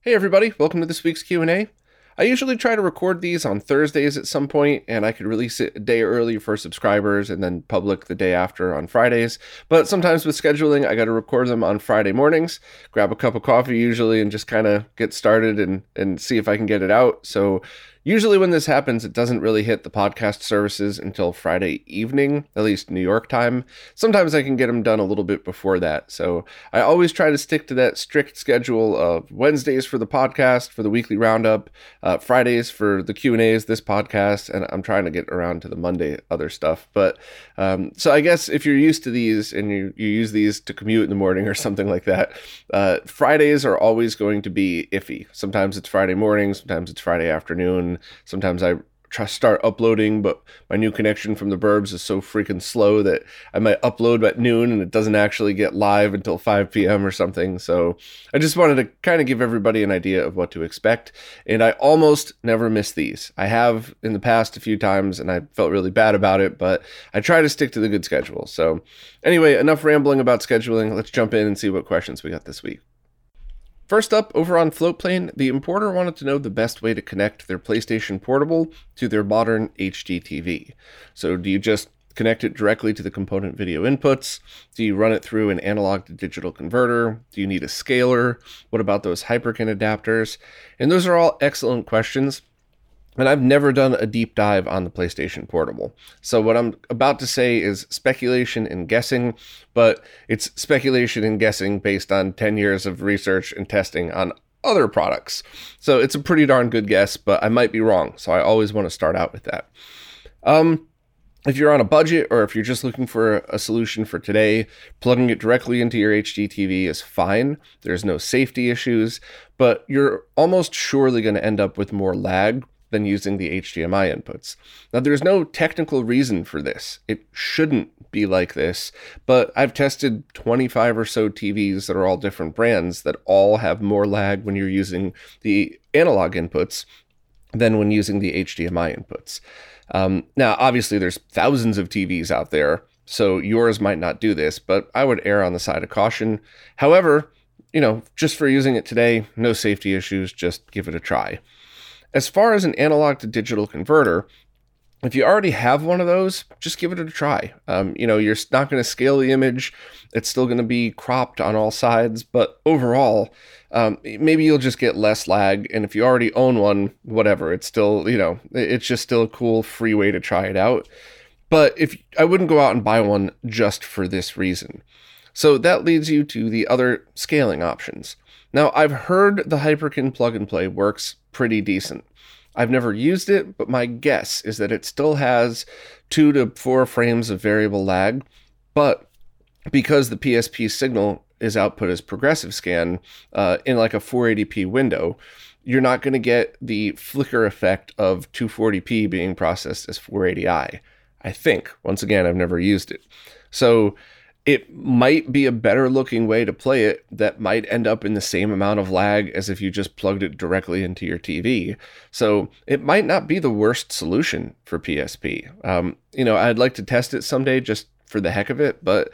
Hey everybody, welcome to this week's Q&A. I usually try to record these on Thursdays at some point, and I could release it a day early for subscribers and then public the day after on Fridays. But sometimes with scheduling, I got to record them on Friday mornings, grab a cup of coffee usually, and just kind of get started and see if I can get it out. So usually when this happens, it doesn't really hit the podcast services until Friday evening, at least New York time. Sometimes I can get them done a little bit before that. So I always try to stick to that strict schedule of Wednesdays for the podcast, for the weekly roundup, Fridays for the Q&As, this podcast, and I'm trying to get around to the Monday other stuff. But so I guess if you're used to these and you use these to commute in the morning or something like that, Fridays are always going to be iffy. Sometimes it's Friday morning, sometimes it's Friday afternoon. Sometimes I start uploading, but my new connection from the burbs is so freaking slow that I might upload at noon and it doesn't actually get live until 5 p.m. or something. So I just wanted to kind of give everybody an idea of what to expect. And I almost never miss these. I have in the past a few times and I felt really bad about it, but I try to stick to the good schedule. So anyway, enough rambling about scheduling. Let's jump in and see what questions we got this week. First up, over on Floatplane, the importer wanted to know the best way to connect their PlayStation Portable to their modern HD TV. So do you just connect it directly to the component video inputs? Do you run it through an analog to digital converter? Do you need a scaler? What about those Hyperkin adapters? And those are all excellent questions. And I've never done a deep dive on the PlayStation Portable. So what I'm about to say is speculation and guessing, but it's speculation and guessing based on 10 years of research and testing on other products. So it's a pretty darn good guess, but I might be wrong. So I always want to start out with that. If you're on a budget or if you're just looking for a solution for today, plugging it directly into your HD TV is fine. There's no safety issues, but you're almost surely going to end up with more lag than using the HDMI inputs. Now, there's no technical reason for this. It shouldn't be like this, but I've tested 25 or so TVs that are all different brands that all have more lag when you're using the analog inputs than when using the HDMI inputs. Now, obviously, there's thousands of TVs out there, so yours might not do this, but I would err on the side of caution. However, just for using it today, no safety issues, just give it a try. As far as an analog to digital converter, if you already have one of those, just give it a try. You're not going to scale the image. It's still going to be cropped on all sides, but overall, maybe you'll just get less lag. And if you already own one, whatever, it's still, it's just still a cool free way to try it out. But I wouldn't go out and buy one just for this reason. So that leads you to the other scaling options. Now, I've heard the Hyperkin plug and play works pretty decent. I've never used it, but my guess is that it still has 2 to 4 frames of variable lag, but because the PSP signal is output as progressive scan in like a 480p window, you're not going to get the flicker effect of 240p being processed as 480i. I think. Once again, I've never used it. So it might be a better looking way to play it that might end up in the same amount of lag as if you just plugged it directly into your TV. So it might not be the worst solution for PSP. I'd like to test it someday just for the heck of it, but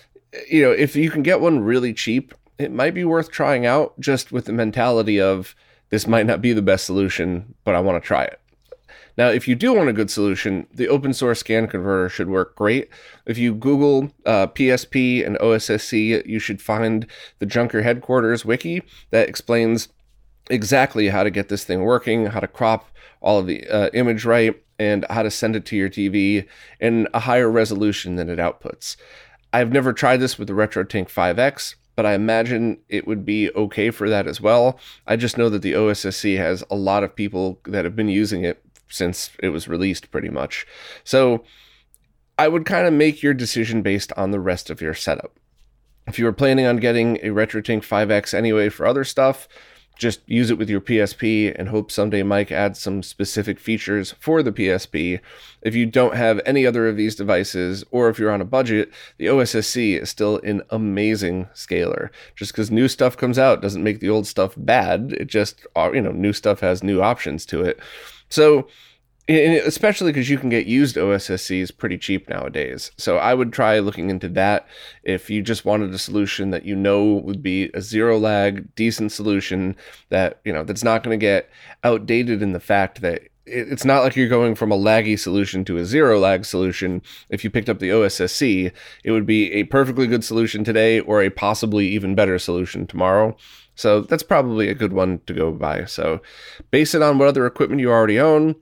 if you can get one really cheap, it might be worth trying out just with the mentality of this might not be the best solution, but I want to try it. Now, if you do want a good solution, the open source scan converter should work great. If you Google PSP and OSSC, you should find the Junker Headquarters wiki that explains exactly how to get this thing working, how to crop all of the image right, and how to send it to your TV in a higher resolution than it outputs. I've never tried this with the RetroTink 5X, but I imagine it would be okay for that as well. I just know that the OSSC has a lot of people that have been using it since it was released pretty much. So I would kind of make your decision based on the rest of your setup. If you were planning on getting a RetroTink 5X anyway for other stuff, just use it with your PSP and hope someday Mike adds some specific features for the PSP. If you don't have any other of these devices, or if you're on a budget, the OSSC is still an amazing scaler. Just because new stuff comes out doesn't make the old stuff bad. It just, new stuff has new options to it. So And especially because you can get used OSSCs pretty cheap nowadays. So I would try looking into that if you just wanted a solution that you know would be a zero lag, decent solution that, that's not going to get outdated in the fact that it's not like you're going from a laggy solution to a zero lag solution. If you picked up the OSSC, it would be a perfectly good solution today or a possibly even better solution tomorrow. So that's probably a good one to go by. So base it on what other equipment you already own,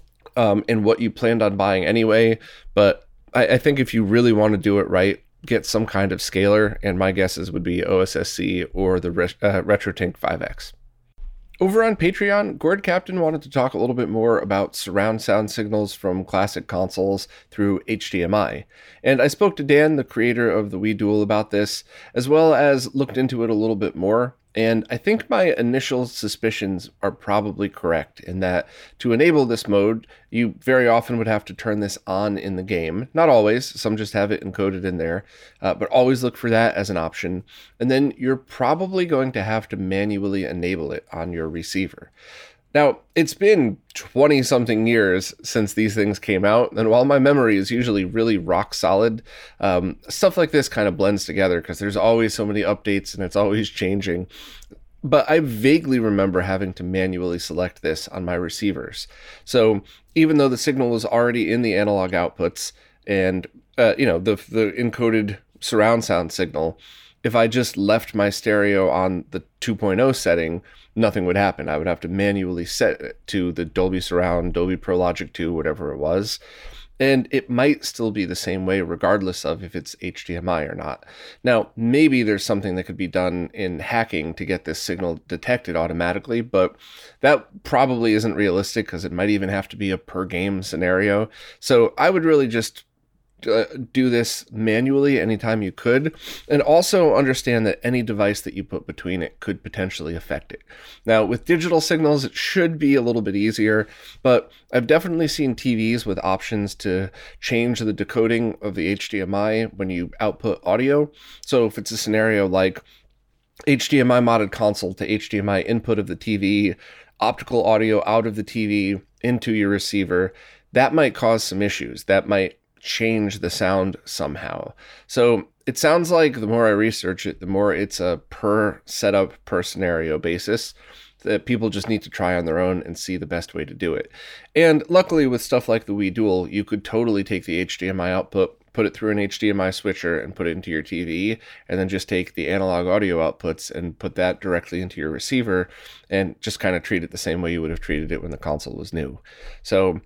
and what you planned on buying anyway. But I think if you really want to do it right, get some kind of scaler, and my guesses would be OSSC or the RetroTink 5X. Over on Patreon, Gord Captain wanted to talk a little bit more about surround sound signals from classic consoles through HDMI. And I spoke to Dan, the creator of the Wii Dual, about this, as well as looked into it a little bit more. And I think my initial suspicions are probably correct in that to enable this mode, you very often would have to turn this on in the game. Not always, some just have it encoded in there, but always look for that as an option. And then you're probably going to have to manually enable it on your receiver. Now, it's been 20-something years since these things came out, and while my memory is usually really rock solid, stuff like this kind of blends together because there's always so many updates and it's always changing. But I vaguely remember having to manually select this on my receivers. So even though the signal was already in the analog outputs and the encoded surround sound signal, if I just left my stereo on the 2.0 setting, nothing would happen. I would have to manually set it to the Dolby Surround, Dolby Pro Logic 2, whatever it was. And it might still be the same way regardless of if it's HDMI or not. Now, maybe there's something that could be done in hacking to get this signal detected automatically, but that probably isn't realistic because it might even have to be a per game scenario. So I would really just do this manually anytime you could, and also understand that any device that you put between it could potentially affect it. Now, with digital signals, it should be a little bit easier, but I've definitely seen TVs with options to change the decoding of the HDMI when you output audio. So if it's a scenario like HDMI modded console to HDMI input of the TV, optical audio out of the TV into your receiver, that might cause some issues. That might change the sound somehow. So it sounds like the more I research it, the more it's a per setup, per scenario basis that people just need to try on their own and see the best way to do it. And luckily with stuff like the Wii Dual, you could totally take the HDMI output, put it through an HDMI switcher and put it into your TV, and then just take the analog audio outputs and put that directly into your receiver and just kind of treat it the same way you would have treated it when the console was new. So,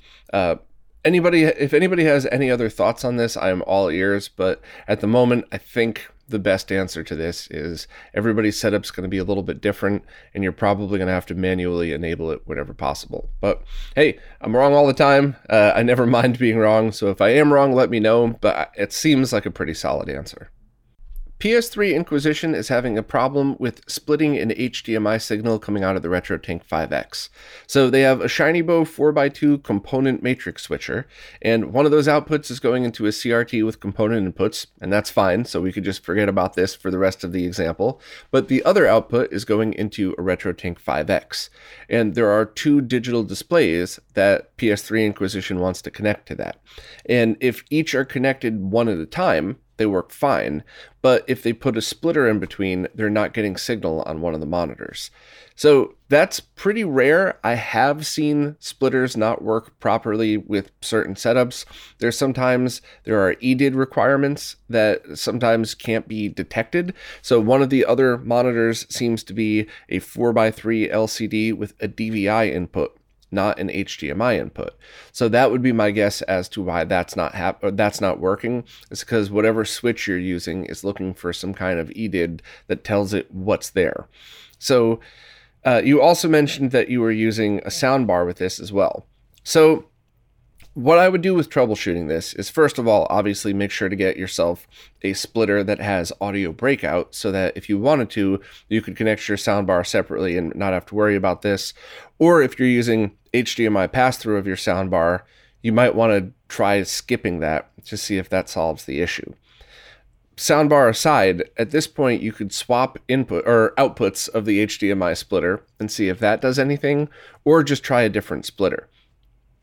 if anybody has any other thoughts on this, I am all ears, but at the moment, I think the best answer to this is everybody's setup's going to be a little bit different, and you're probably going to have to manually enable it whenever possible. But hey, I'm wrong all the time. I never mind being wrong, so if I am wrong, let me know, but it seems like a pretty solid answer. PS3 Inquisition is having a problem with splitting an HDMI signal coming out of the RetroTink 5X. So they have a ShinyBo 4x2 component matrix switcher, and one of those outputs is going into a CRT with component inputs, and that's fine, so we could just forget about this for the rest of the example. But the other output is going into a RetroTink 5X, and there are two digital displays that PS3 Inquisition wants to connect to that. And if each are connected one at a time, they work fine, but if they put a splitter in between, they're not getting signal on one of the monitors. So that's pretty rare. I have seen splitters not work properly with certain setups. There are EDID requirements that sometimes can't be detected. So one of the other monitors seems to be a 4x3 LCD with a DVI input, not an HDMI input. So that would be my guess as to why that's not working. It's because whatever switch you're using is looking for some kind of EDID that tells it what's there. So you also mentioned that you were using a soundbar with this as well. So what I would do with troubleshooting this is, first of all, obviously make sure to get yourself a splitter that has audio breakout so that if you wanted to, you could connect your soundbar separately and not have to worry about this. Or if you're using HDMI pass-through of your soundbar, you might want to try skipping that to see if that solves the issue. Soundbar aside, at this point you could swap input or outputs of the HDMI splitter and see if that does anything, or just try a different splitter.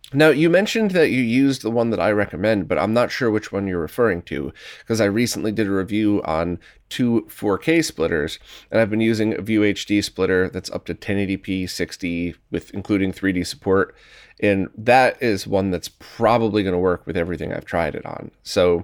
Now, you mentioned that you used the one that I recommend, but I'm not sure which one you're referring to, because I recently did a review on two 4K splitters, and I've been using a View HD splitter that's up to 1080p 60 with including 3D support, and that is one that's probably going to work with everything I've tried it on. So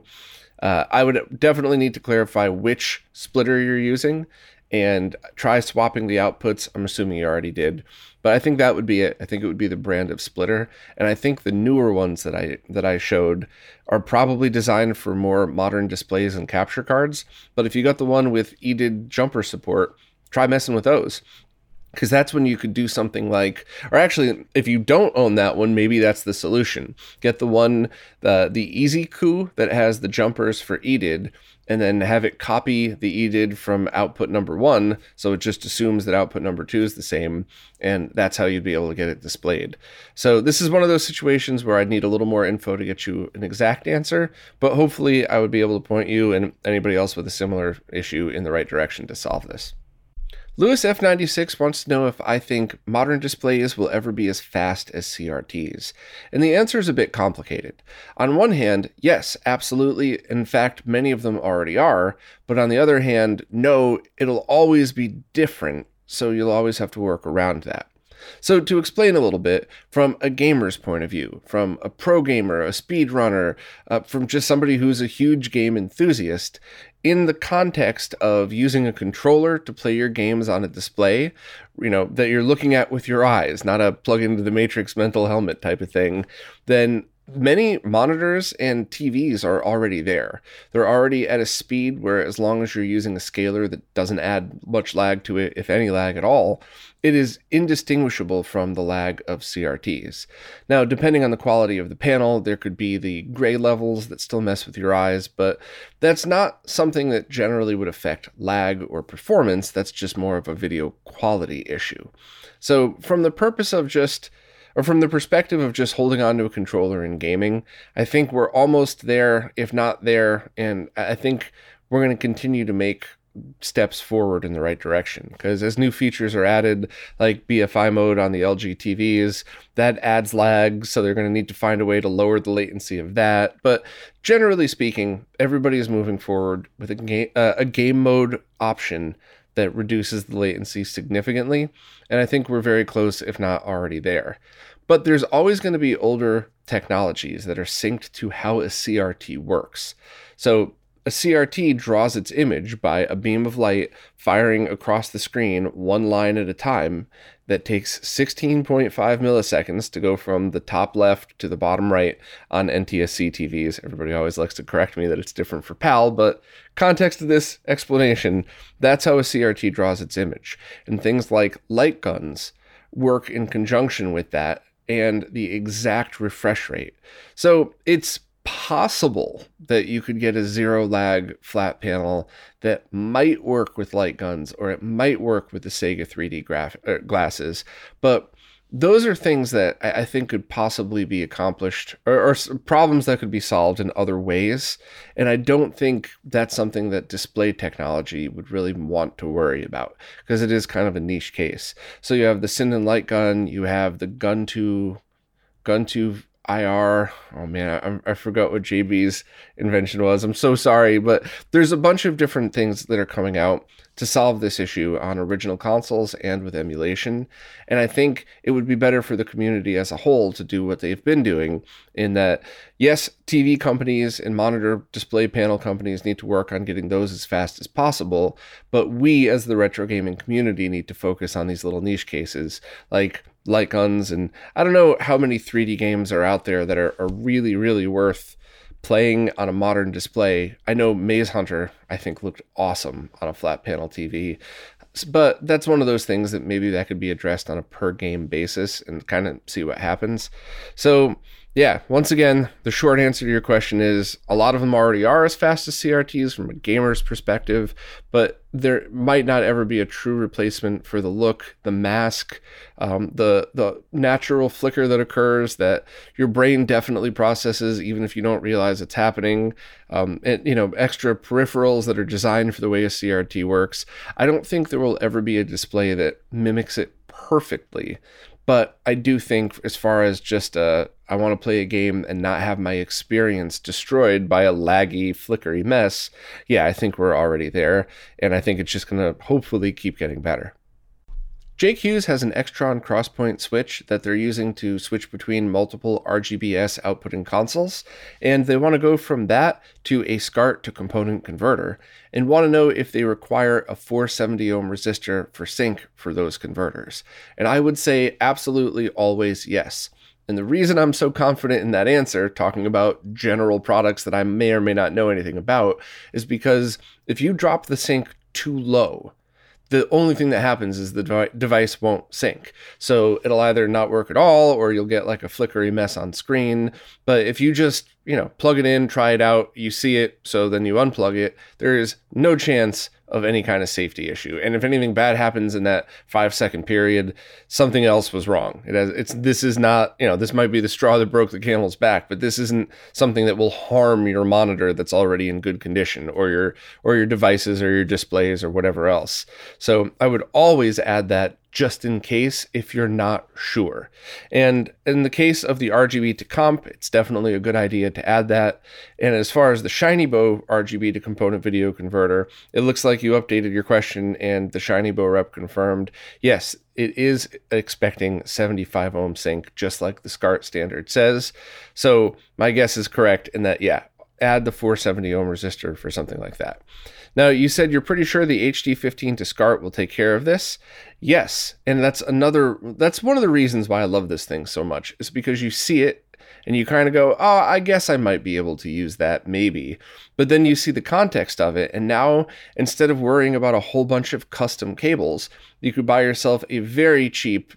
I would definitely need to clarify which splitter you're using and try swapping the outputs. I'm assuming you already did, but I think that would be it. I think it would be the brand of splitter, and I think the newer ones that I showed are probably designed for more modern displays and capture cards. But if you got the one with EDID jumper support, try messing with those. Because that's when you could do something like, or actually, if you don't own that one, maybe that's the solution. Get the one, the EasyCoo that has the jumpers for EDID, and then have it copy the EDID from output number 1, so it just assumes that output number 2 is the same, and that's how you'd be able to get it displayed. So this is one of those situations where I'd need a little more info to get you an exact answer, but hopefully I would be able to point you and anybody else with a similar issue in the right direction to solve this. Lewis F96 wants to know if I think modern displays will ever be as fast as CRTs. And the answer is a bit complicated. On one hand, yes, absolutely. In fact, many of them already are. But on the other hand, no, it'll always be different. So you'll always have to work around that. So to explain a little bit, from a gamer's point of view, from a pro gamer, a speedrunner, from just somebody who's a huge game enthusiast, in the context of using a controller to play your games on a display, that you're looking at with your eyes, not a plug into the Matrix mental helmet type of thing, then many monitors and TVs are already there. They're already at a speed where, as long as you're using a scaler that doesn't add much lag to it, if any lag at all, it is indistinguishable from the lag of CRTs. Now, depending on the quality of the panel, there could be the gray levels that still mess with your eyes, but that's not something that generally would affect lag or performance. That's just more of a video quality issue. So from the perspective of just holding on to a controller in gaming, I think we're almost there, if not there, and I think we're going to continue to make steps forward in the right direction, because as new features are added, like BFI mode on the LG TVs, that adds lag, so they're going to need to find a way to lower the latency of that. But generally speaking, everybody is moving forward with a game mode option that reduces the latency significantly, and I think we're very close, if not already there. But there's always going to be older technologies that are synced to how a CRT works. So a CRT draws its image by a beam of light firing across the screen one line at a time that takes 16.5 milliseconds to go from the top left to the bottom right on NTSC TVs. Everybody always likes to correct me that it's different for PAL, but context of this explanation, that's how a CRT draws its image. And things like light guns work in conjunction with that and the exact refresh rate. So it's possible that you could get a zero lag flat panel that might work with light guns, or it might work with the Sega 3D glasses, but those are things that I think could possibly be accomplished, or problems that could be solved in other ways, and I don't think that's something that display technology would really want to worry about, because it is kind of a niche case. So you have the Sinden light gun, you have the Gun2 IR. Oh man, I forgot what JB's invention was. I'm so sorry, but there's a bunch of different things that are coming out to solve this issue on original consoles and with emulation. And I think it would be better for the community as a whole to do what they've been doing, in that, yes, TV companies and monitor display panel companies need to work on getting those as fast as possible, but we as the retro gaming community need to focus on these little niche cases like light guns. And I don't know how many 3D games are out there that are really, really worth playing on a modern display. I know Maze Hunter, I think, looked awesome on a flat panel TV, but that's one of those things that maybe that could be addressed on a per game basis and kind of see what happens. So yeah, once again, the short answer to your question is a lot of them already are as fast as CRTs from a gamer's perspective, but there might not ever be a true replacement for the look, the mask, the natural flicker that occurs that your brain definitely processes even if you don't realize it's happening, and extra peripherals that are designed for the way a CRT works. I don't think there will ever be a display that mimics it perfectly, But I do think, as far as just I want to play a game and not have my experience destroyed by a laggy, flickery mess, yeah, I think we're already there. And I think it's just going to hopefully keep getting better. Jake Hughes has an Extron Crosspoint switch that they're using to switch between multiple RGBS outputting consoles, and they want to go from that to a SCART to component converter, and want to know if they require a 470 ohm resistor for sync for those converters. And I would say absolutely always yes. And the reason I'm so confident in that answer, talking about general products that I may or may not know anything about, is because if you drop the sync too low, the only thing that happens is the device won't sync. So it'll either not work at all, or you'll get like a flickery mess on screen. But if you just, plug it in, try it out, you see it, so then you unplug it, there is no chance of any kind of safety issue. And if anything bad happens in that 5-second period, something else was wrong. This is not, this might be the straw that broke the camel's back, but this isn't something that will harm your monitor that's already in good condition, or your devices or your displays or whatever else. So I would always add that just in case if you're not sure. And in the case of the RGB to comp, it's definitely a good idea to add that. And as far as the ShinyBo RGB to component video converter, it looks like you updated your question and the ShinyBo rep confirmed, yes, it is expecting 75 ohm sync, just like the SCART standard says. So my guess is correct in that, yeah, add the 470 ohm resistor for something like that. Now, you said you're pretty sure the HD15 to SCART will take care of this. Yes, and that's one of the reasons why I love this thing so much, is because you see it and you kind of go, oh, I guess I might be able to use that, maybe. But then you see the context of it, and now, instead of worrying about a whole bunch of custom cables, you could buy yourself a very cheap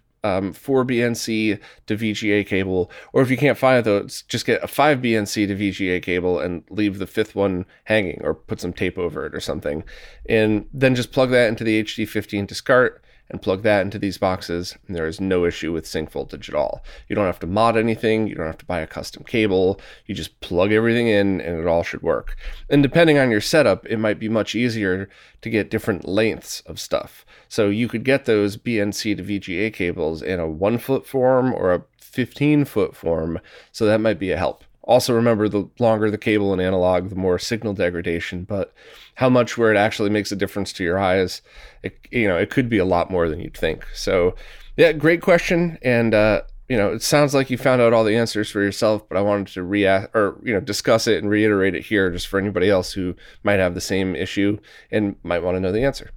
4BNC to VGA cable, or if you can't find those, just get a 5BNC to VGA cable and leave the fifth one hanging, or put some tape over it or something, and then just plug that into the HD15 to SCART and plug that into these boxes, and there is no issue with sync voltage at all. You don't have to mod anything, you don't have to buy a custom cable, you just plug everything in and it all should work. And depending on your setup, it might be much easier to get different lengths of stuff. So you could get those BNC to VGA cables in a 1-foot form or a 15-foot form, so that might be a help. Also remember, the longer the cable and analog, the more signal degradation, but how much where it actually makes a difference to your eyes, it could be a lot more than you'd think. So yeah, great question. And, it sounds like you found out all the answers for yourself, but I wanted to discuss it and reiterate it here just for anybody else who might have the same issue and might want to know the answer.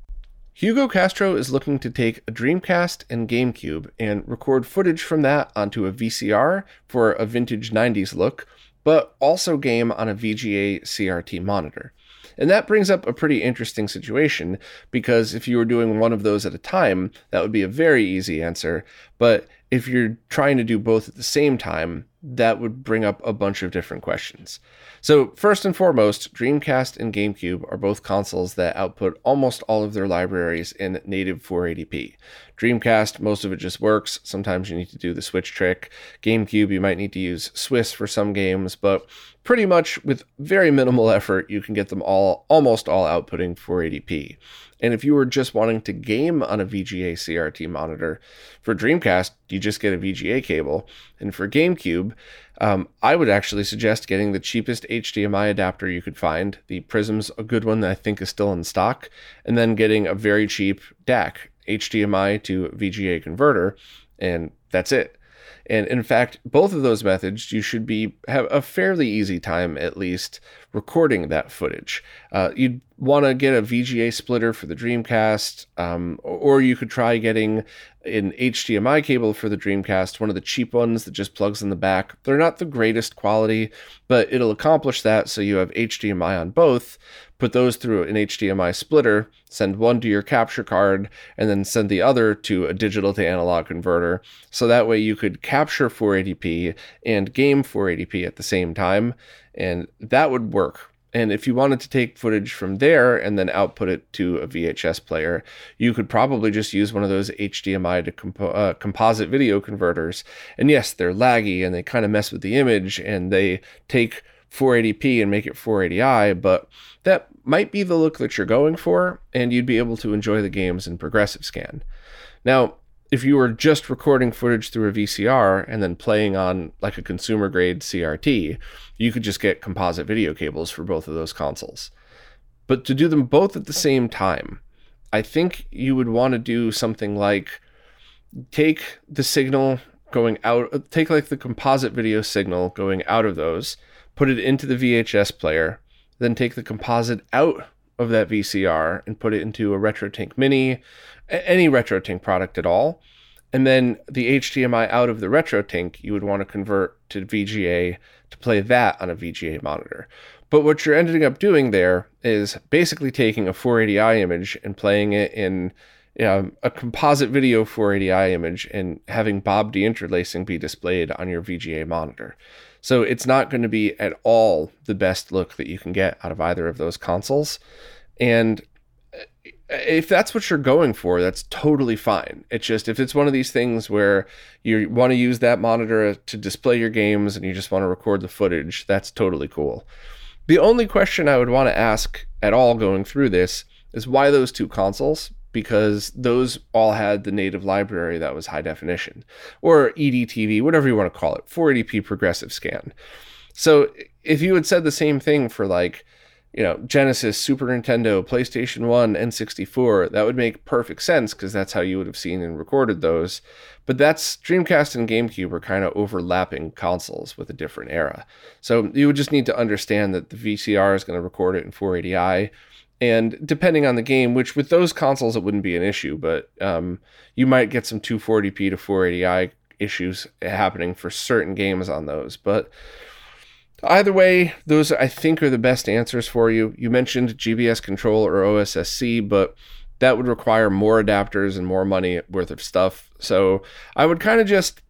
Hugo Castro is looking to take a Dreamcast and GameCube and record footage from that onto a VCR for a vintage 90s look, but also game on a VGA CRT monitor. And that brings up a pretty interesting situation, because if you were doing one of those at a time, that would be a very easy answer. But if you're trying to do both at the same time, that would bring up a bunch of different questions. So first and foremost, Dreamcast and GameCube are both consoles that output almost all of their libraries in native 480p. Dreamcast, most of it just works. Sometimes you need to do the switch trick. GameCube, you might need to use Swiss for some games, but pretty much with very minimal effort, you can get them almost all outputting 480p. And if you were just wanting to game on a VGA CRT monitor, for Dreamcast, you just get a VGA cable. And for GameCube, I would actually suggest getting the cheapest HDMI adapter you could find. The Prism's a good one that I think is still in stock. And then getting a very cheap DAC, HDMI to VGA converter, and that's it. And in fact, both of those methods, you should have a fairly easy time, at least, recording that footage. You'd want to get a VGA splitter for the Dreamcast, or you could try getting an HDMI cable for the Dreamcast, one of the cheap ones that just plugs in the back. They're not the greatest quality, but it'll accomplish that, so you have HDMI on both. Put those through an HDMI splitter, send one to your capture card, and then send the other to a digital to analog converter. So that way you could capture 480p and game 480p at the same time, and that would work. And if you wanted to take footage from there and then output it to a VHS player, you could probably just use one of those HDMI to composite video converters. And yes, they're laggy and they kind of mess with the image and they take 480p and make it 480i, but that might be the look that you're going for, and you'd be able to enjoy the games in progressive scan. Now, if you were just recording footage through a VCR and then playing on like a consumer grade CRT, you could just get composite video cables for both of those consoles. But to do them both at the same time, I think you would want to do something like take the signal going out, take like the composite video signal going out of those, put it into the VHS player, then take the composite out of that VCR and put it into a RetroTink Mini, any RetroTink product at all. And then the HDMI out of the RetroTink, you would want to convert to VGA to play that on a VGA monitor. But what you're ending up doing there is basically taking a 480i image and playing it in a composite video 480i image and having Bob deinterlacing be displayed on your VGA monitor. So it's not going to be at all the best look that you can get out of either of those consoles. And if that's what you're going for, that's totally fine. It's just, if it's one of these things where you want to use that monitor to display your games and you just want to record the footage, that's totally cool. The only question I would want to ask at all going through this is why those two consoles? Because those all had the native library that was high definition, or EDTV, whatever you want to call it, 480p progressive scan. So if you had said the same thing for like, Genesis, Super Nintendo, PlayStation 1, N64, that would make perfect sense because that's how you would have seen and recorded those. But that's Dreamcast and GameCube are kind of overlapping consoles with a different era. So you would just need to understand that the VCR is going to record it in 480i. And depending on the game, which with those consoles, it wouldn't be an issue, but you might get some 240p to 480i issues happening for certain games on those. But either way, those I think are the best answers for you. You mentioned GBS Control or OSSC, but that would require more adapters and more money worth of stuff. So I would kind of just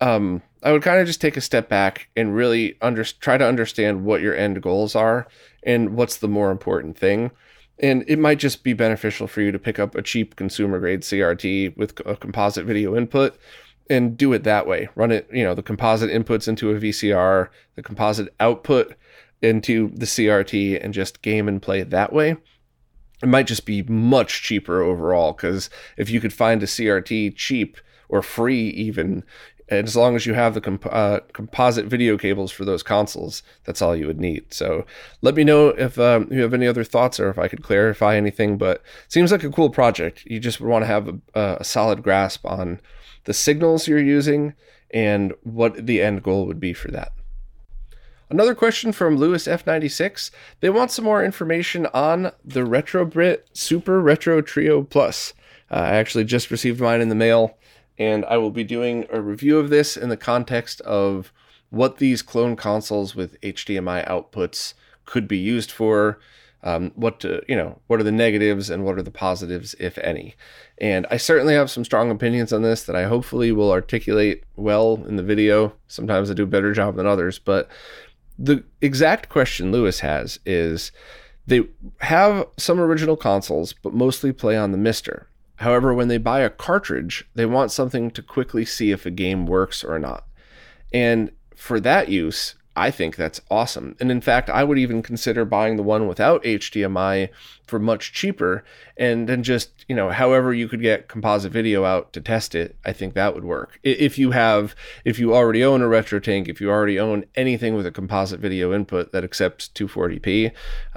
take a step back and really try to understand what your end goals are and what's the more important thing. And it might just be beneficial for you to pick up a cheap consumer grade CRT with a composite video input and do it that way. Run it, the composite inputs into a VCR, the composite output into the CRT, and just game and play that way. It might just be much cheaper overall, because if you could find a CRT cheap or free even, and as long as you have the composite video cables for those consoles, that's all you would need. So let me know if you have any other thoughts or if I could clarify anything, but it seems like a cool project. You just would want to have a solid grasp on the signals you're using and what the end goal would be for that. Another question from Lewis F96. They want some more information on the RetroBrit Super Retro Trio Plus. I actually just received mine in the mail, and I will be doing a review of this in the context of what these clone consoles with HDMI outputs could be used for, what are the negatives and what are the positives, if any. And I certainly have some strong opinions on this that I hopefully will articulate well in the video. Sometimes I do a better job than others, but the exact question Lewis has is they have some original consoles, but mostly play on the Mister. However, when they buy a cartridge, they want something to quickly see if a game works or not. And for that use, I think that's awesome. And in fact, I would even consider buying the one without HDMI for much cheaper. And then just, however you could get composite video out to test it, I think that would work. If you already own a RetroTink, if you already own anything with a composite video input that accepts 240p,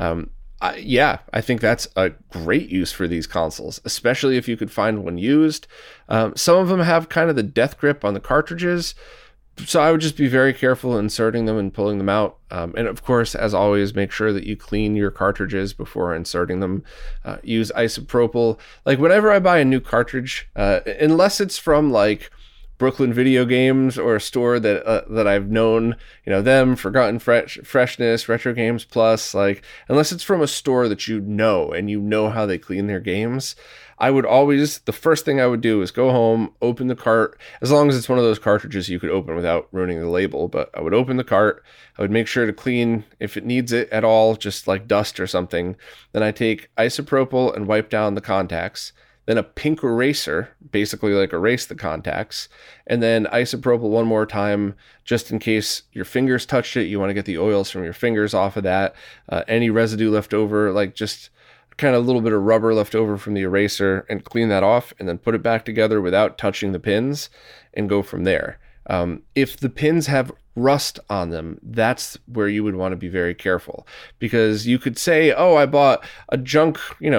I think that's a great use for these consoles, especially if you could find one used. Some of them have kind of the death grip on the cartridges, so I would just be very careful inserting them and pulling them out. And of course, as always, make sure that you clean your cartridges before inserting them. Use isopropyl. Like whenever I buy a new cartridge, unless it's from like Brooklyn Video Games or a store that I've known, them, Forgotten Freshness, Retro Games Plus, like unless it's from a store that and you know how they clean their games, the first thing I would do is go home, open the cart, as long as it's one of those cartridges you could open without ruining the label, but I would open the cart, I would make sure to clean if it needs it at all, just like dust or something. Then I take isopropyl and wipe down the contacts. Then a pink eraser, basically like erase the contacts, and then isopropyl one more time, just in case your fingers touched it. You want to get the oils from your fingers off of that. Any residue left over, like just kind of little bit of rubber left over from the eraser and clean that off and then put it back together without touching the pins and go from there. If the pins have rust on them, that's where you would want to be very careful, because you could say, oh, I bought a junk,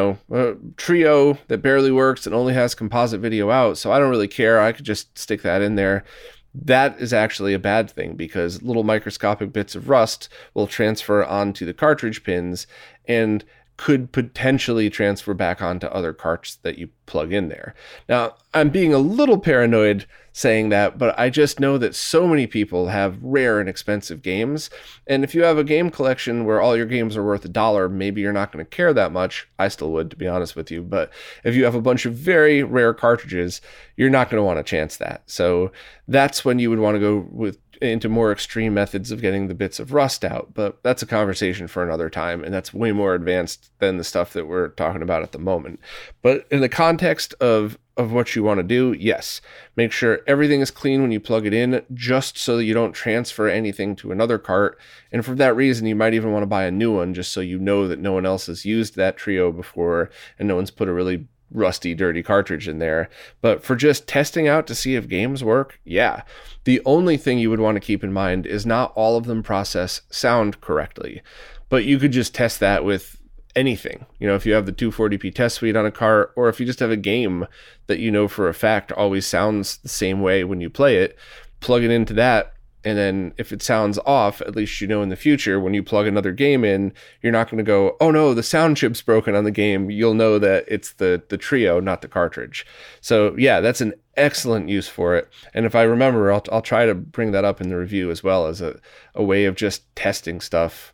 a Trio that barely works and only has composite video out, so I don't really care. I could just stick that in there. That is actually a bad thing, because little microscopic bits of rust will transfer onto the cartridge pins and could potentially transfer back onto other carts that you plug in there. Now, I'm being a little paranoid saying that, but I just know that so many people have rare and expensive games. And if you have a game collection where all your games are worth $1, maybe you're not going to care that much. I still would, to be honest with you. But if you have a bunch of very rare cartridges, you're not going to want to chance that. So that's when you would want to go into more extreme methods of getting the bits of rust out, but that's a conversation for another time, and that's way more advanced than the stuff that we're talking about at the moment. But in the context of what you want to do, yes, make sure everything is clean when you plug it in, just so that you don't transfer anything to another cart. And for that reason, you might even want to buy a new one, just so you know that no one else has used that Trio before and no one's put a really rusty, dirty cartridge in there. But for just testing out to see if games work, yeah. The only thing you would want to keep in mind is not all of them process sound correctly, but you could just test that with anything. If you have the 240p test suite on a cart, or if you just have a game that you know for a fact always sounds the same way when you play it, plug it into that. And then if it sounds off, at least in the future, when you plug another game in, you're not going to go, oh no, the sound chip's broken on the game. You'll know that it's the Trio, not the cartridge. So yeah, that's an excellent use for it. And if I remember, I'll try to bring that up in the review as well, as a way of just testing stuff.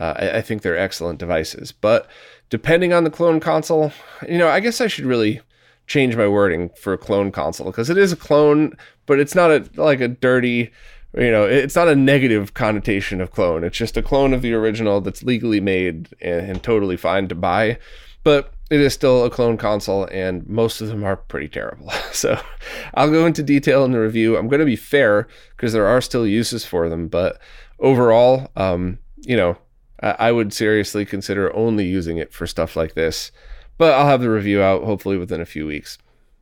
I think they're excellent devices. But depending on the clone console, I guess I should really change my wording for a clone console, because it is a clone, but it's not a dirty... it's not a negative connotation of clone. It's just a clone of the original that's legally made and totally fine to buy. But it is still a clone console, and most of them are pretty terrible. So I'll go into detail in the review. I'm going to be fair, because there are still uses for them. But overall, I would seriously consider only using it for stuff like this. But I'll have the review out hopefully within a few weeks.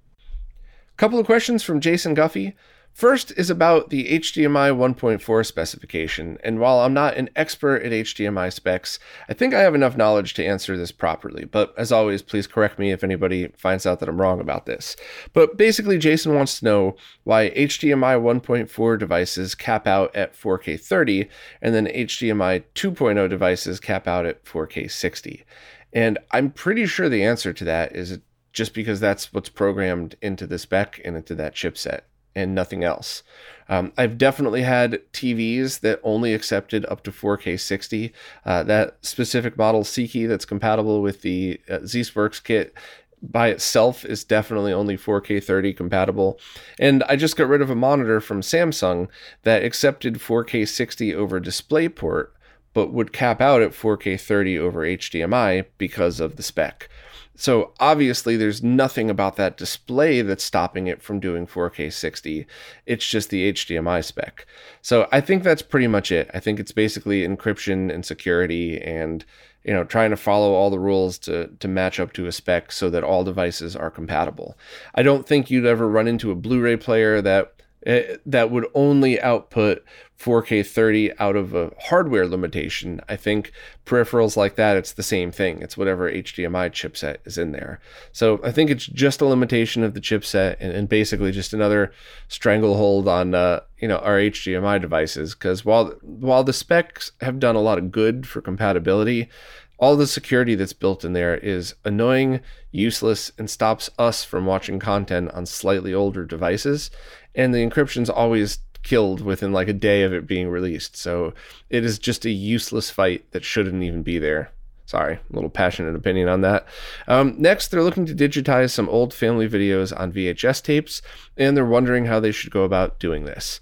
A couple of questions from Jason Guffey. First is about the HDMI 1.4 specification, and while I'm not an expert at HDMI specs, I think I have enough knowledge to answer this properly, but as always, please correct me if anybody finds out that I'm wrong about this. But basically, Jason wants to know why HDMI 1.4 devices cap out at 4K 30, and then HDMI 2.0 devices cap out at 4K 60. And I'm pretty sure the answer to that is just because that's what's programmed into the spec and into that chipset, and nothing else. I've definitely had TVs that only accepted up to 4K 60. That specific model Seiki that's compatible with the ZSPerks kit by itself is definitely only 4K 30 compatible. And I just got rid of a monitor from Samsung that accepted 4K 60 over DisplayPort, but would cap out at 4K 30 over HDMI because of the spec. So obviously there's nothing about that display that's stopping it from doing 4K 60. It's just the HDMI spec. So I think that's pretty much it. I think it's basically encryption and security and, trying to follow all the rules to match up to a spec so that all devices are compatible. I don't think you'd ever run into a Blu-ray player that would only output 4K 30 out of a hardware limitation. I think peripherals like that, it's the same thing. It's whatever HDMI chipset is in there. So I think it's just a limitation of the chipset and basically just another stranglehold on our HDMI devices. Because while the specs have done a lot of good for compatibility, all the security that's built in there is annoying, useless, and stops us from watching content on slightly older devices. And the encryption's always killed within like a day of it being released. So it is just a useless fight that shouldn't even be there. Sorry, a little passionate opinion on that. Next, they're looking to digitize some old family videos on VHS tapes, and they're wondering how they should go about doing this.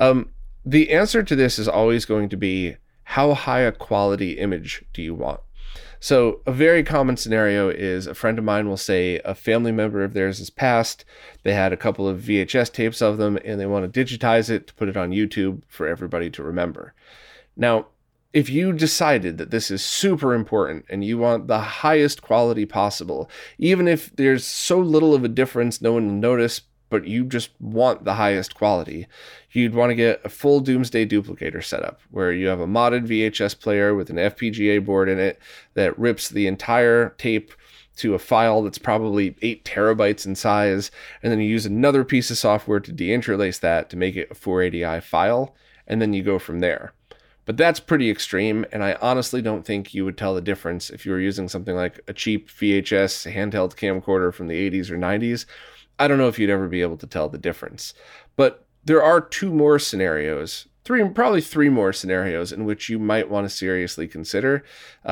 The answer to this is always going to be, how high a quality image do you want? So a very common scenario is a friend of mine will say a family member of theirs has passed. They had a couple of VHS tapes of them and they want to digitize it to put it on YouTube for everybody to remember. Now, if you decided that this is super important and you want the highest quality possible, even if there's so little of a difference no one will notice, but you just want the highest quality, you'd want to get a full Doomsday Duplicator setup where you have a modded VHS player with an FPGA board in it that rips the entire tape to a file that's probably 8 terabytes in size, and then you use another piece of software to deinterlace that to make it a 480i file, and then you go from there. But that's pretty extreme, and I honestly don't think you would tell the difference if you were using something like a cheap VHS handheld camcorder from the 80s or 90s. I don't know if you'd ever be able to tell the difference. But there are probably three more scenarios in which you might want to seriously consider.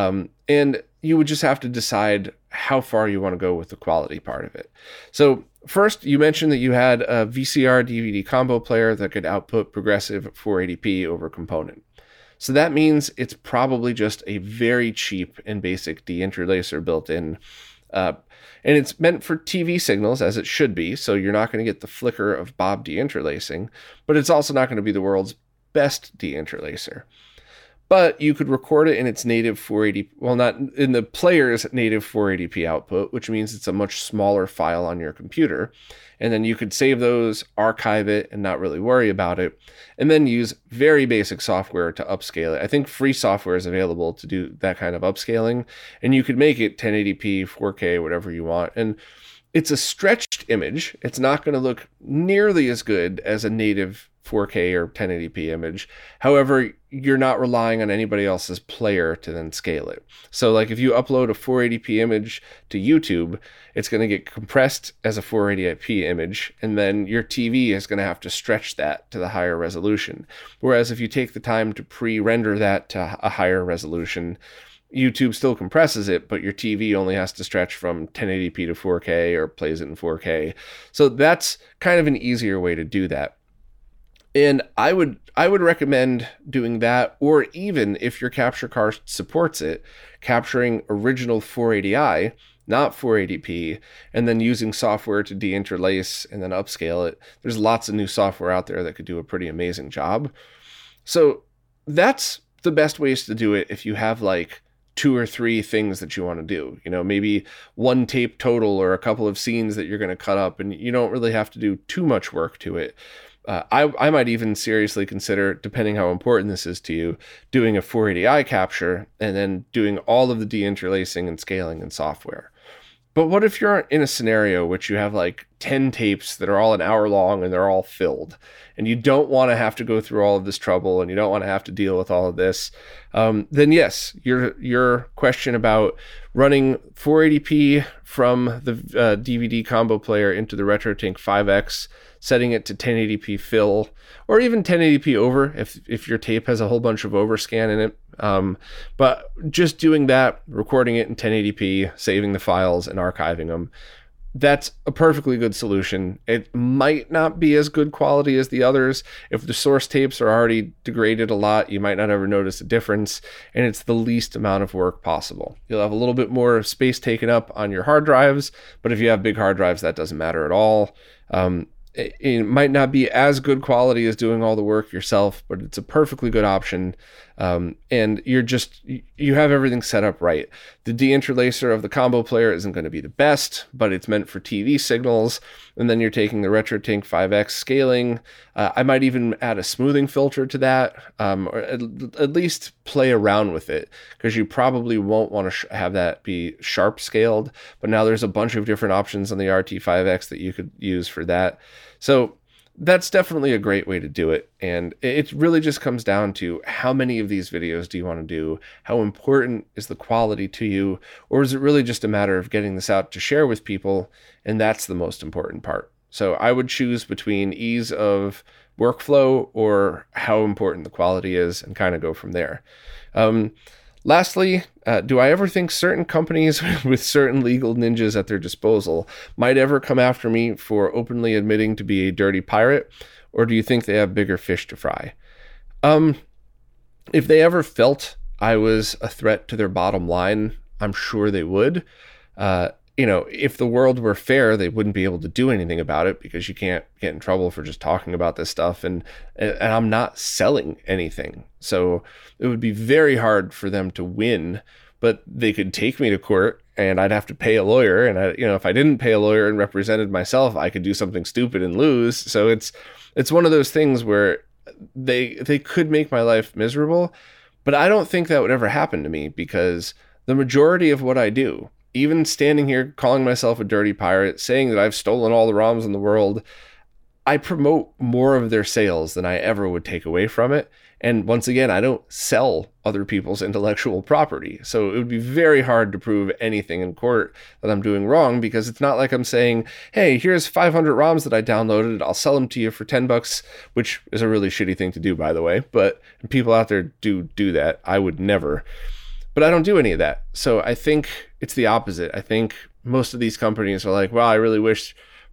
And you would just have to decide how far you want to go with the quality part of it. So first, you mentioned that you had a VCR DVD combo player that could output progressive 480p over component. So that means it's probably just a very cheap and basic deinterlacer built in. And it's meant for TV signals, as it should be, so you're not going to get the flicker of Bob deinterlacing, but it's also not going to be the world's best deinterlacer. But you could record it in its native 480, well, not in the player's native 480p output, which means it's a much smaller file on your computer. And then you could save those, archive it, and not really worry about it. And then use very basic software to upscale it. I think free software is available to do that kind of upscaling. And you could make it 1080p, 4K, whatever you want. And it's a stretched image. It's not going to look nearly as good as a native 4K or 1080p image. However, you're not relying on anybody else's player to then scale it. So like if you upload a 480p image to YouTube, it's going to get compressed as a 480p image, and then your TV is going to have to stretch that to the higher resolution. Whereas if you take the time to pre-render that to a higher resolution, YouTube still compresses it, but your TV only has to stretch from 1080p to 4K or plays it in 4K. So that's kind of an easier way to do that. And I would recommend doing that, or even if your capture card supports it, capturing original 480i, not 480p, and then using software to deinterlace and then upscale it. There's lots of new software out there that could do a pretty amazing job. So that's the best ways to do it if you have like 2 or 3 things that you want to do. You know, maybe one tape total or a couple of scenes that you're going to cut up, and you don't really have to do too much work to it. I might even seriously consider, depending how important this is to you, doing a 480i capture and then doing all of the deinterlacing and scaling in software. But what if you're in a scenario which you have like 10 tapes that are all an hour long and they're all filled, and you don't want to have to go through all of this trouble and you don't want to have to deal with all of this, then yes, your question about running 480p from the DVD combo player into the RetroTink 5X, setting it to 1080p fill, or even 1080p over if your tape has a whole bunch of overscan in it. But just doing that, recording it in 1080p, saving the files and archiving them, that's a perfectly good solution. It might not be as good quality as the others. If the source tapes are already degraded a lot, you might not ever notice a difference, and it's the least amount of work possible. You'll have a little bit more space taken up on your hard drives, but if you have big hard drives, that doesn't matter at all. It might not be as good quality as doing all the work yourself, but it's a perfectly good option. And you have everything set up right. The deinterlacer of the combo player isn't going to be the best, but it's meant for TV signals. And then you're taking the RetroTink 5X scaling. I might even add a smoothing filter to that, or at least play around with it, because you probably won't want to have that be sharp scaled. But now there's a bunch of different options on the RT5X that you could use for that. So that's definitely a great way to do it. And it really just comes down to how many of these videos do you want to do? How important is the quality to you? Or is it really just a matter of getting this out to share with people? And that's the most important part. So I would choose between ease of workflow or how important the quality is and kind of go from there. Lastly, do I ever think certain companies with certain legal ninjas at their disposal might ever come after me for openly admitting to be a dirty pirate? Or do you think they have bigger fish to fry? If they ever felt I was a threat to their bottom line, I'm sure they would. if the world were fair, they wouldn't be able to do anything about it because you can't get in trouble for just talking about this stuff. And I'm not selling anything. So it would be very hard for them to win, but they could take me to court and I'd have to pay a lawyer. And if I didn't pay a lawyer and represented myself, I could do something stupid and lose. So it's one of those things where they could make my life miserable, but I don't think that would ever happen to me because the majority of what I do, even standing here calling myself a dirty pirate, saying that I've stolen all the ROMs in the world, I promote more of their sales than I ever would take away from it. And once again, I don't sell other people's intellectual property. So it would be very hard to prove anything in court that I'm doing wrong, because it's not like I'm saying, hey, here's 500 ROMs that I downloaded. I'll sell them to you for $10, which is a really shitty thing to do, by the way. But people out there do that. I would never. But I don't do any of that. So I think it's the opposite. I think most of these companies are like, well, I really wish,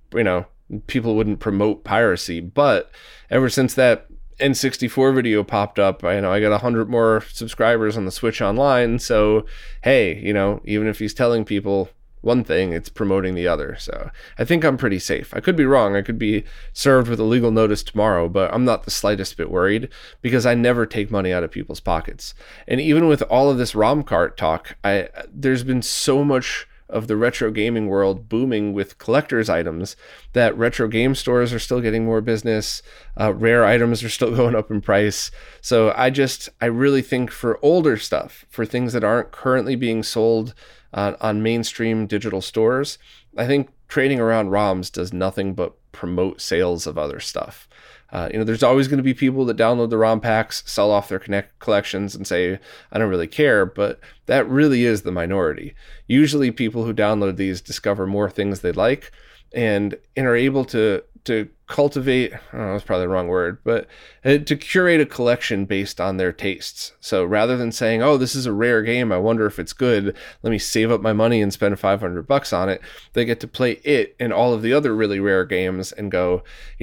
people wouldn't promote piracy. But ever since that N64 video popped up, I got 100 more subscribers on the Switch Online. So, hey, even if he's telling people one thing, it's promoting the other. So I think I'm pretty safe. I could be wrong. I could be served with a legal notice tomorrow, but I'm not the slightest bit worried because I never take money out of people's pockets. And even with all of this ROM cart talk, there's been so much of the retro gaming world booming with collector's items that retro game stores are still getting more business. Rare items are still going up in price. So I really think for older stuff, for things that aren't currently being sold on mainstream digital stores, I think trading around ROMs does nothing but promote sales of other stuff. There's always going to be people that download the ROM packs, sell off their collections and say, I don't really care, but that really is the minority. Usually people who download these discover more things they like and are able to cultivate, I don't know, that's probably the wrong word, but to curate a collection based on their tastes. So rather than saying, oh, this is a rare game, I wonder if it's good, let me save up my money and spend $500 on it, they get to play it and all of the other really rare games and go,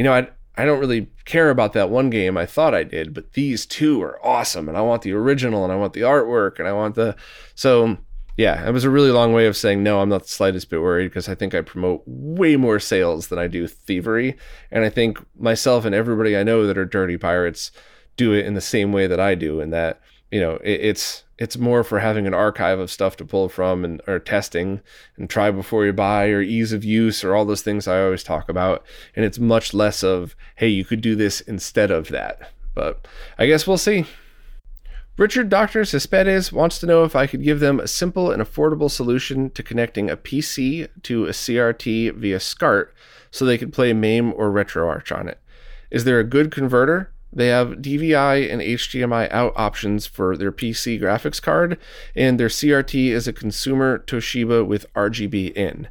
I don't really care about that one game. I thought I did, but these two are awesome. And I want the original and I want the artwork and I want so yeah, it was a really long way of saying, no, I'm not the slightest bit worried because I think I promote way more sales than I do thievery. And I think myself and everybody I know that are dirty pirates do it in the same way that I do. And that, it's more for having an archive of stuff to pull from or testing and try before you buy or ease of use or all those things I always talk about. And it's much less of, hey, you could do this instead of that. But I guess we'll see. Richard Dr. Cespedes wants to know if I could give them a simple and affordable solution to connecting a PC to a CRT via SCART so they could play MAME or RetroArch on it. Is there a good converter? They have DVI and HDMI out options for their PC graphics card, and their CRT is a consumer Toshiba with RGB in.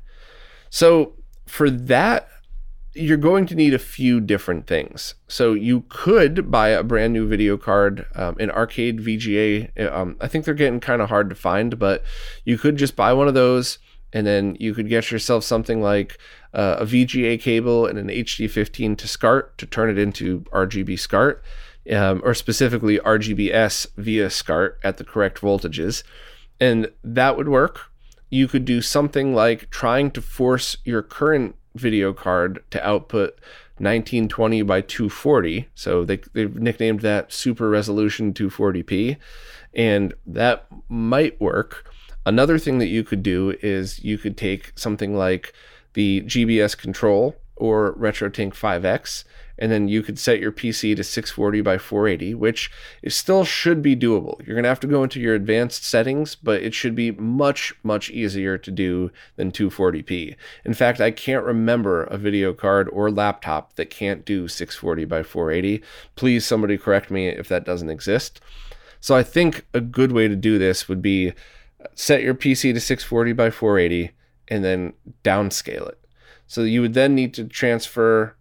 So for that, you're going to need a few different things. So you could buy a brand new video card, an arcade VGA. I think they're getting kind of hard to find, but you could just buy one of those, and then you could get yourself something like a VGA cable and an HD15 to SCART to turn it into RGB SCART, or specifically RGBS via SCART at the correct voltages. And that would work. You could do something like trying to force your current video card to output 1920 by 240. So they've nicknamed that Super Resolution 240p. And that might work. Another thing that you could do is you could take something like the GBS Control or RetroTink 5X, and then you could set your PC to 640 by 480, which still should be doable. You're going to have to go into your advanced settings, but it should be much, much easier to do than 240p. In fact, I can't remember a video card or laptop that can't do 640 by 480. Please, somebody correct me if that doesn't exist. So I think a good way to do this would be set your PC to 640 by 480 and then downscale it. So you would then need to transfer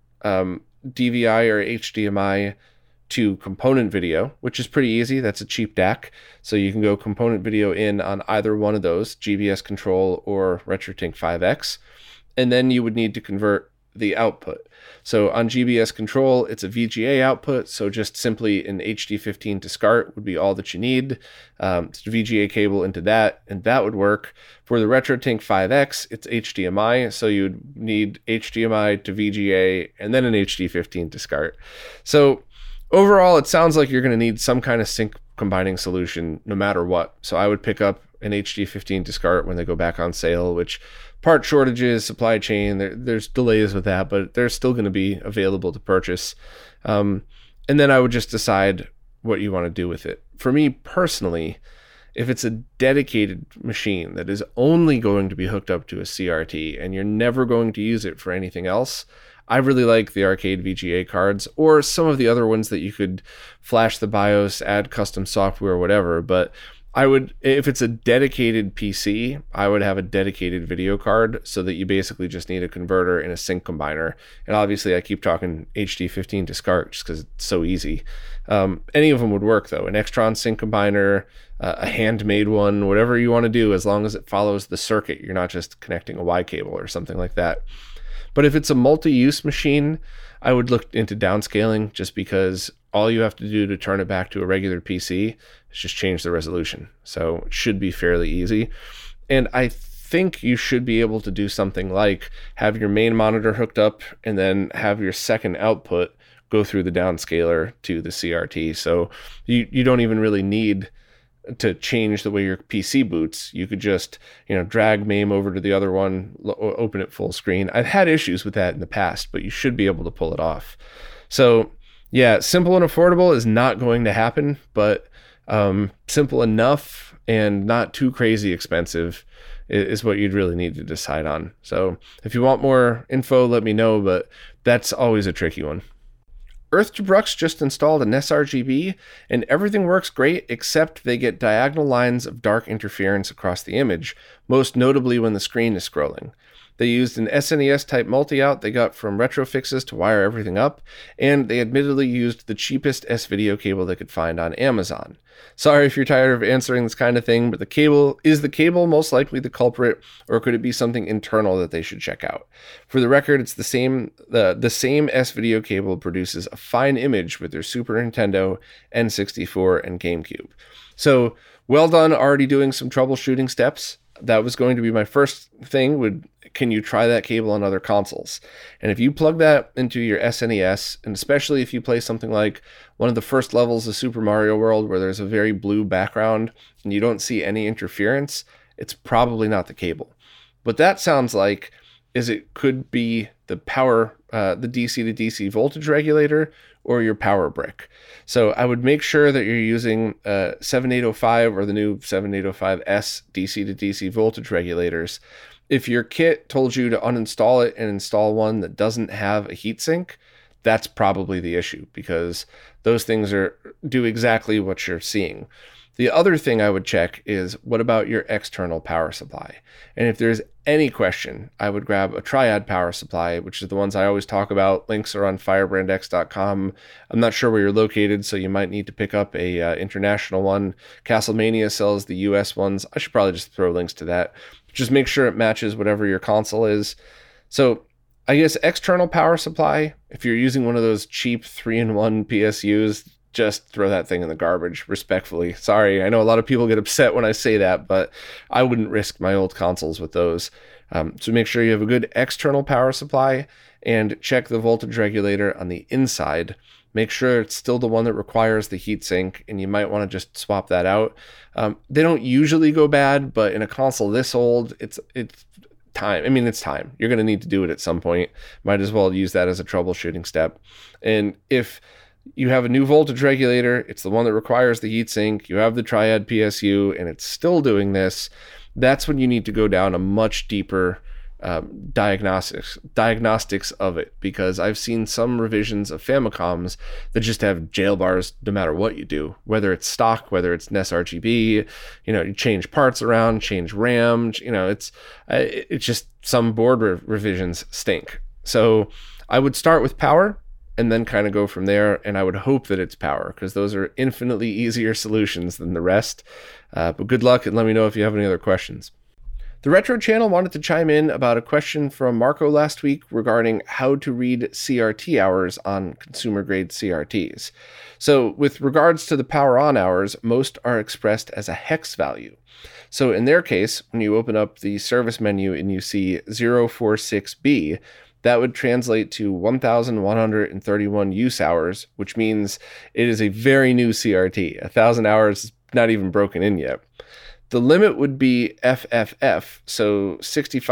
DVI or HDMI to component video, which is pretty easy. That's a cheap DAC. So you can go component video in on either one of those, GBS Control or RetroTink 5X. And then you would need to convert the output. So on GBS Control, it's a VGA output, so just simply an HD15 to SCART would be all that you need. It's a VGA cable into that, and that would work. For the RetroTink 5X, it's HDMI, so you'd need HDMI to VGA, and then an HD15 to SCART. So overall, it sounds like you're going to need some kind of sync combining solution no matter what. So I would pick up an HD15 to SCART when they go back on sale, which part shortages, supply chain, there's delays with that, but they're still going to be available to purchase. And then I would just decide what you want to do with it. For me personally, if it's a dedicated machine that is only going to be hooked up to a CRT and you're never going to use it for anything else, I really like the arcade VGA cards or some of the other ones that you could flash the BIOS, add custom software, whatever. But I would, if it's a dedicated PC, I would have a dedicated video card so that you basically just need a converter and a sync combiner. And obviously I keep talking HD15 to SCART just because it's so easy. Any of them would work though. An Extron sync combiner, a handmade one, whatever you want to do, as long as it follows the circuit. You're not just connecting a Y cable or something like that. But if it's a multi-use machine, I would look into downscaling just because all you have to do to turn it back to a regular PC is just change the resolution. So it should be fairly easy. And I think you should be able to do something like have your main monitor hooked up and then have your second output go through the downscaler to the CRT. So you don't even really need to change the way your PC boots. You could just, drag MAME over to the other one, open it full screen. I've had issues with that in the past, but you should be able to pull it off. So yeah, simple and affordable is not going to happen, but simple enough and not too crazy expensive is what you'd really need to decide on. So if you want more info, let me know, but that's always a tricky one. Earth2Brux just installed an sRGB, and everything works great except they get diagonal lines of dark interference across the image, most notably when the screen is scrolling. They used an SNES type multi-out they got from Retrofixes to wire everything up, and they admittedly used the cheapest S-Video cable they could find on Amazon. Sorry if you're tired of answering this kind of thing, but is the cable most likely the culprit, or could it be something internal that they should check out? For the record, it's the same S-Video cable produces a fine image with their Super Nintendo, N64, and GameCube. So, well done already doing some troubleshooting steps. That was going to be my first thing, can you try that cable on other consoles? And if you plug that into your SNES, and especially if you play something like one of the first levels of Super Mario World where there's a very blue background and you don't see any interference, it's probably not the cable. What that sounds like is it could be the power, the DC to DC voltage regulator or your power brick. So I would make sure that you're using 7805 or the new 7805S DC to DC voltage regulators. If your kit told you to uninstall it and install one that doesn't have a heatsink, that's probably the issue because those things do exactly what you're seeing. The other thing I would check is what about your external power supply? And if there's any question, I would grab a Triad power supply, which is the ones I always talk about. Links are on firebrandx.com. I'm not sure where you're located, so you might need to pick up a international one. Castlemania sells the US ones. I should probably just throw links to that. Just make sure it matches whatever your console is. So I guess external power supply, if you're using one of those cheap 3-in-1 PSUs, just throw that thing in the garbage, respectfully. Sorry, I know a lot of people get upset when I say that, but I wouldn't risk my old consoles with those. So make sure you have a good external power supply and check the voltage regulator on the inside. Make sure it's still the one that requires the heatsink, and you might want to just swap that out. They don't usually go bad, but in a console this old, it's time. I mean, it's time. You're going to need to do it at some point. Might as well use that as a troubleshooting step. And if you have a new voltage regulator, it's the one that requires the heatsink, you have the Triad PSU, and it's still doing this, that's when you need to go down a much deeper diagnostics of it, because I've seen some revisions of Famicoms that just have jail bars no matter what you do, whether it's stock, whether it's NES RGB, you change parts around, change RAM, it's just some board revisions stink. So I would start with power and then kind of go from there, and I would hope that it's power, because those are infinitely easier solutions than the rest. But good luck, and let me know if you have any other questions. The Retro channel wanted to chime in about a question from Marco last week regarding how to read CRT hours on consumer-grade CRTs. So with regards to the power on hours, most are expressed as a hex value. So in their case, when you open up the service menu and you see 046B, that would translate to 1,131 use hours, which means it is a very new CRT. 1,000 hours is not even broken in yet. The limit would be FFF, so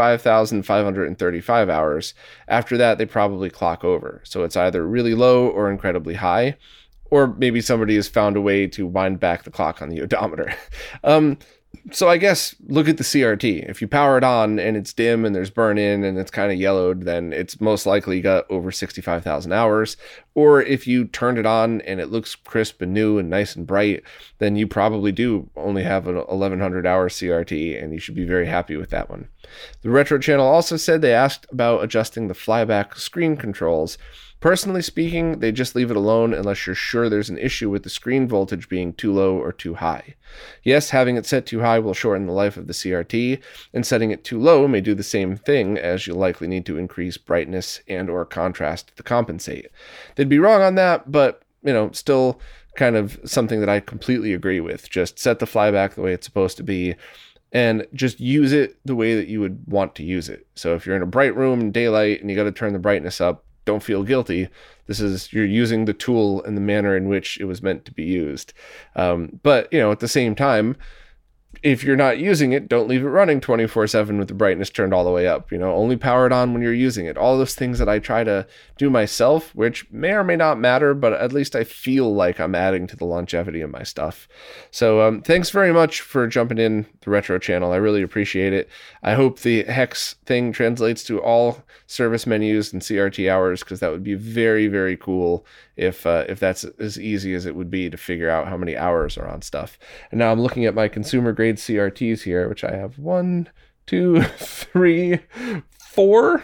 65,535 hours. After that, they probably clock over. So it's either really low or incredibly high, or maybe somebody has found a way to wind back the clock on the odometer. So I guess look at the CRT. If you power it on and it's dim and there's burn-in and it's kind of yellowed, then it's most likely got over 65,000 hours. Or if you turned it on and it looks crisp and new and nice and bright, then you probably do only have an 1,100-hour CRT, and you should be very happy with that one. The Retro channel also said they asked about adjusting the flyback screen controls. Personally speaking, they just leave it alone unless you're sure there's an issue with the screen voltage being too low or too high. Yes, having it set too high will shorten the life of the CRT, and setting it too low may do the same thing, as you'll likely need to increase brightness and or contrast to compensate. They'd be wrong on that, but, still kind of something that I completely agree with. Just set the flyback the way it's supposed to be, and just use it the way that you would want to use it. So if you're in a bright room in daylight and you got to turn the brightness up, don't feel guilty. You're using the tool in the manner in which it was meant to be used. But at the same time, if you're not using it, don't leave it running 24/7 with the brightness turned all the way up. Only power it on when you're using it. All those things that I try to do myself, which may or may not matter, but at least I feel like I'm adding to the longevity of my stuff. So thanks very much for jumping in the Retro channel. I really appreciate it. I hope the hex thing translates to all service menus and CRT hours, because that would be very, very cool if that's as easy as it would be to figure out how many hours are on stuff. And now I'm looking at my consumer grade CRTs here, which I have 1, 2, 3, 4,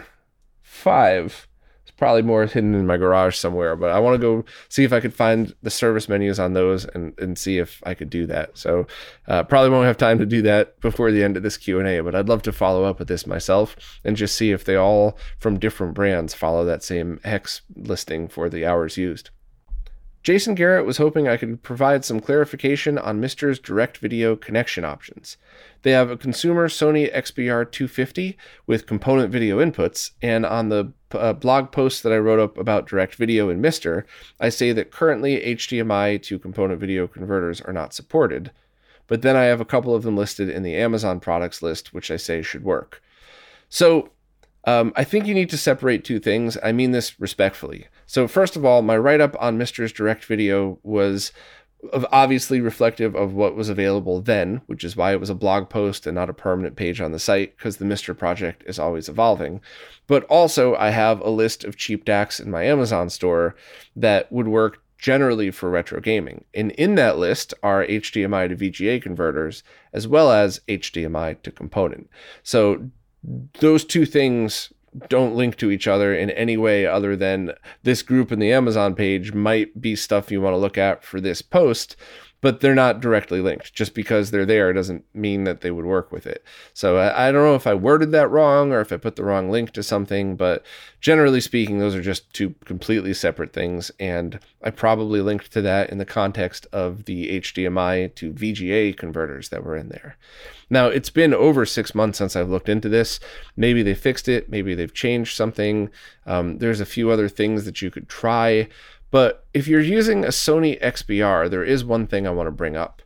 5. There's probably more hidden in my garage somewhere, but I want to go see if I could find the service menus on those and see if I could do that. So probably won't have time to do that before the end of this Q&A, but I'd love to follow up with this myself and just see if they all from different brands follow that same hex listing for the hours used. Jason Garrett was hoping I could provide some clarification on Mister's direct video connection options. They have a consumer Sony XBR250 with component video inputs, and on the blog post that I wrote up about direct video in Mister, I say that currently HDMI to component video converters are not supported, but then I have a couple of them listed in the Amazon products list, which I say should work. So I think you need to separate two things. I mean this respectfully. So first of all, my write-up on Mister's direct video was obviously reflective of what was available then, which is why it was a blog post and not a permanent page on the site, because the Mister project is always evolving. But also, I have a list of cheap DACs in my Amazon store that would work generally for retro gaming. And in that list are HDMI to VGA converters, as well as HDMI to component. So those two things don't link to each other in any way other than this group in the Amazon page might be stuff you want to look at for this post, but they're not directly linked. Just because they're there doesn't mean that they would work with it. So I don't know if I worded that wrong or if I put the wrong link to something, but generally speaking, those are just two completely separate things. And I probably linked to that in the context of the HDMI to VGA converters that were in there. Now, it's been over 6 months since I've looked into this. Maybe they fixed it. Maybe they've changed something. There's a few other things that you could try. But if you're using a Sony XBR, there is one thing I want to bring up.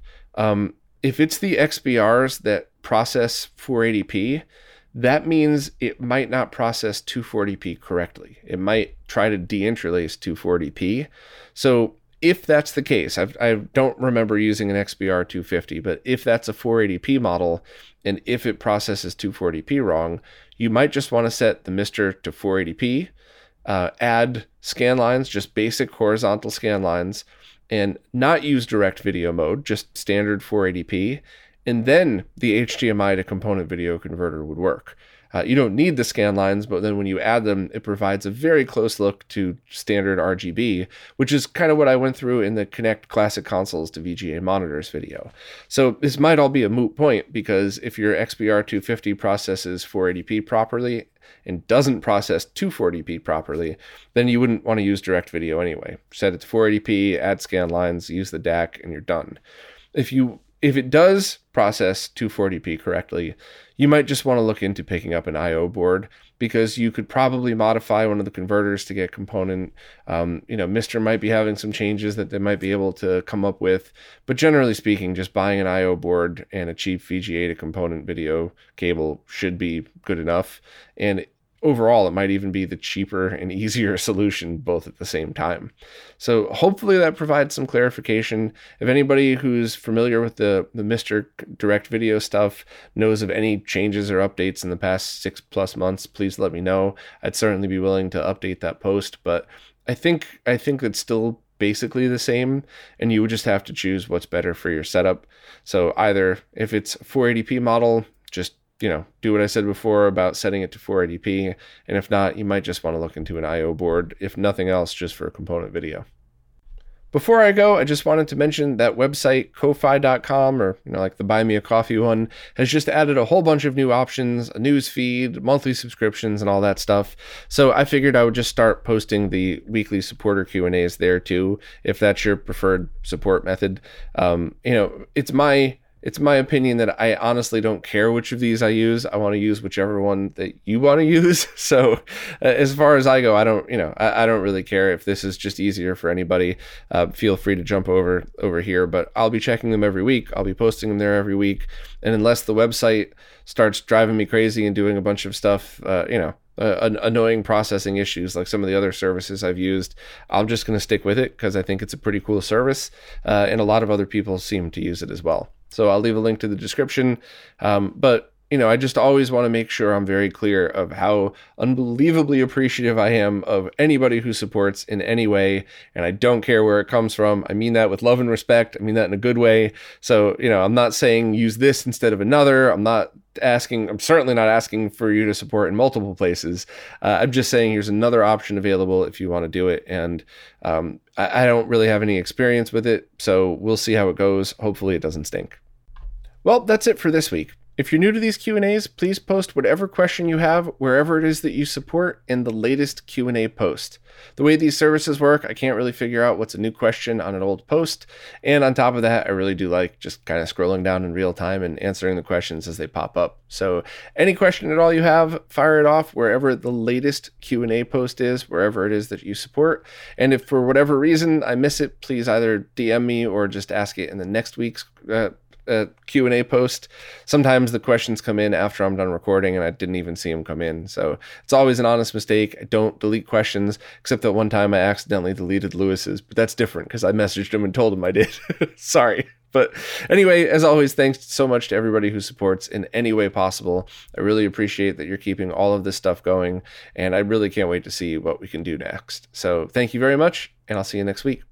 If it's the XBRs that process 480p, that means it might not process 240p correctly. It might try to deinterlace 240p. So if that's the case, I don't remember using an XBR 250, but if that's a 480p model, and if it processes 240p wrong, you might just want to set the Mister to 480p, add scan lines, just basic horizontal scan lines, and not use direct video mode, just standard 480p, and then the HDMI to component video converter would work. You don't need the scan lines, but then when you add them, it provides a very close look to standard RGB, which is kind of what I went through in the Connect Classic Consoles to VGA Monitors video. So this might all be a moot point, because if your XBR250 processes 480p properly and doesn't process 240p properly, then you wouldn't want to use direct video anyway. Set it to 480p, add scan lines, use the DAC, and you're done. If it does process 240p correctly, you might just want to look into picking up an I/O board, because you could probably modify one of the converters to get component. Mister might be having some changes that they might be able to come up with, but generally speaking, just buying an I/O board and a cheap VGA to component video cable should be good enough. And overall, it might even be the cheaper and easier solution both at the same time. So hopefully that provides some clarification. If anybody who's familiar with the Mister Direct Video stuff knows of any changes or updates in the past 6+ months, please let me know. I'd certainly be willing to update that post, but I think it's still basically the same, and you would just have to choose what's better for your setup. So either if it's 480p model, just do what I said before about setting it to 480p. And if not, you might just want to look into an I/O board, if nothing else, just for a component video. Before I go, I just wanted to mention that website, Ko-Fi.com, or like the Buy Me a Coffee one, has just added a whole bunch of new options, a news feed, monthly subscriptions, and all that stuff. So I figured I would just start posting the weekly supporter Q&As there too, if that's your preferred support method. It's my opinion that I honestly don't care which of these I use. I want to use whichever one that you want to use. So as far as I go, I don't really care if this is just easier for anybody. Feel free to jump over here, but I'll be checking them every week. I'll be posting them there every week. And unless the website starts driving me crazy and doing a bunch of stuff, annoying processing issues like some of the other services I've used, I'm just going to stick with it because I think it's a pretty cool service. And a lot of other people seem to use it as well. So I'll leave a link to the description. But I just always want to make sure I'm very clear of how unbelievably appreciative I am of anybody who supports in any way. And I don't care where it comes from. I mean that with love and respect. I mean that in a good way. So, I'm not saying use this instead of another. I'm certainly not asking for you to support in multiple places. I'm just saying here's another option available if you want to do it. And I don't really have any experience with it, so we'll see how it goes. Hopefully it doesn't stink. Well, that's it for this week. If you're new to these Q&As, please post whatever question you have wherever it is that you support in the latest Q&A post. The way these services work, I can't really figure out what's a new question on an old post. And on top of that, I really do like just kind of scrolling down in real time and answering the questions as they pop up. So any question at all you have, fire it off wherever the latest Q&A post is, wherever it is that you support. And if for whatever reason I miss it, please either DM me or just ask it in the next week's Q&A post. Sometimes the questions come in after I'm done recording and I didn't even see them come in. So it's always an honest mistake. I don't delete questions, except that one time I accidentally deleted Lewis's, but that's different because I messaged him and told him I did. Sorry. But anyway, as always, thanks so much to everybody who supports in any way possible. I really appreciate that you're keeping all of this stuff going, and I really can't wait to see what we can do next. So thank you very much, and I'll see you next week.